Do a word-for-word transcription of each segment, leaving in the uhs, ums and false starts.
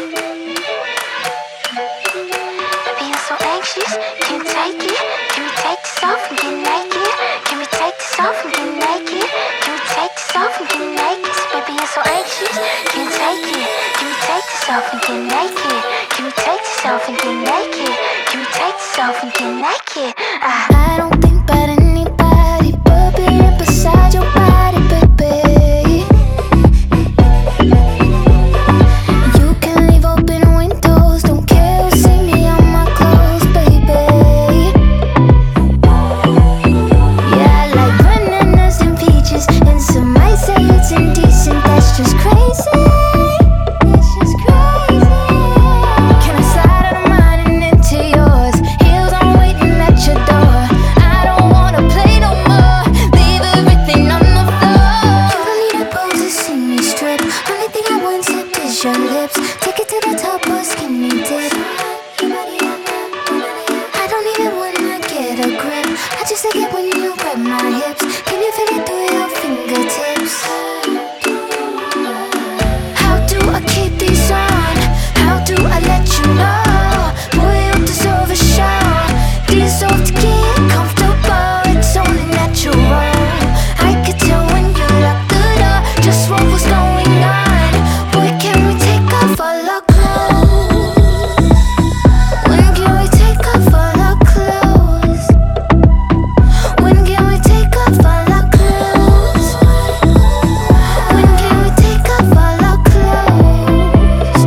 Being so anxious, can't take it. Can we take this off and get naked? Can we take this off and get naked? Can we take this off and get naked? So being so anxious, can't take it. Can we take this off and get naked? Can we take this off and get naked? Can we take this off and get naked? Ah. I don't think about anybody but being beside your body, baby. You can leave open windows, don't care who see me on my clothes, baby. Yeah, I like bananas and peaches, and some might say it's indecent. That's just crazy. That's just crazy. Can I slide out of mine and into yours? Heels on waiting at your door. I don't wanna play no more. Leave everything on the floor. You don't need a pose to see me strip. Only thing I want sip is your lips. Take it to the top or skinny dip. I don't need it when I get a grip. I just like it when you grab my hips. Can you feel it through your fingertips? How do I keep these on? How do I let you know? Boy, you deserve a show. Deserve to get comfortable. It's only natural. I could tell when you locked the door just what was going on. Boy, can we take off all our clothes? When can we take off all our clothes? When can we take off all our clothes? When can we take off all our clothes?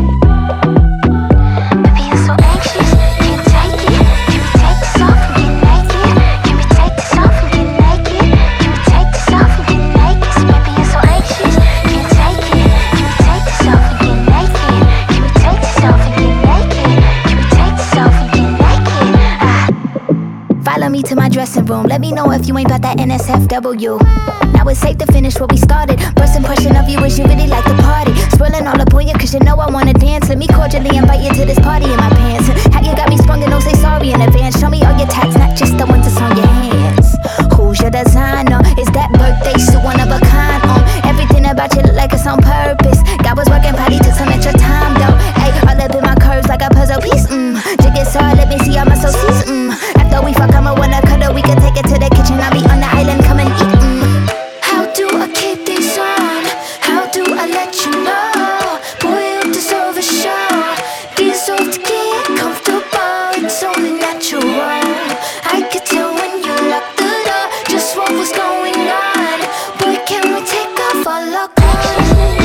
Being so anxious, can't take it. Can we take this off and get naked? Can we take this off and get naked? Can we take this off and get naked? So being so anxious, can't take it. Can we take this off and get naked? Can we take this off and get naked? Can we take this off and get naked? Ah. Follow me to my dressing room. Let me know if you ain't about that N S F W. Now it's safe to finish what we started. First impression of you is you really like the party. Swirling all up on you cause you know I wanna dance. Let me cordially invite you to this party in my pants. How you got me sprung and don't say sorry in advance. Show me all your tats, not just the ones that's on your hands. Who's your designer? Is that birthday suit one of a kind? Um, everything about you look like it's on purpose. God was working, probably took some extra time though. Ay, all up in my curves like a puzzle piece. Mmm, jig it so let me see all my sources. Mmm, after we fuck, I'ma wanna cuddle. We can take it to the kitchen. I'll be on the island, come and eat. Mmm. How do I keep these on? How do I let you know? Boy, you deserve a show. Deserve to get comfortable. It's only natural. I could tell when you locked the door just what was going on. Boy, can we take off all our clothes? When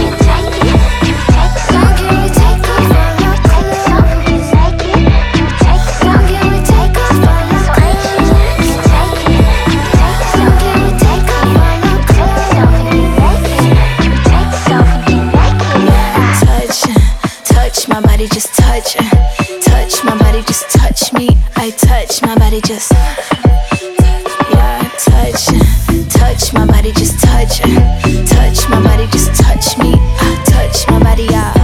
can we take off all our clothes? When can we take off all our clothes? When can we take off all our clothes? Touch, touch my body, just touch. Touch my body, just touch me. I touch my body, just yeah, touch, touch my body, just touch. Touch my body, just touch me. I touch my body, yeah.